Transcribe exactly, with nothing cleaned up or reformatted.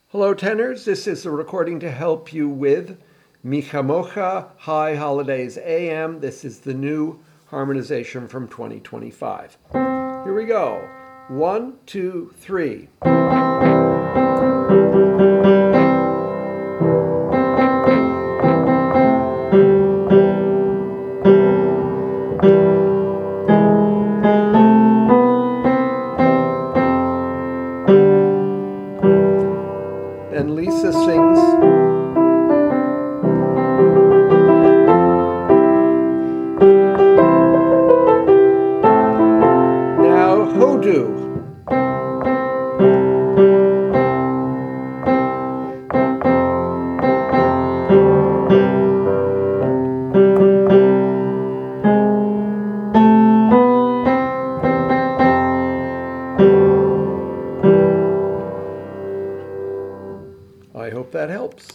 Hello, tenors. This is a recording to help you with Mi Chamocha High Holidays A M. This is the new harmonization from twenty twenty-five. Here we go. One, two, three. And Lisa sings. Now Hodu. I hope that helps.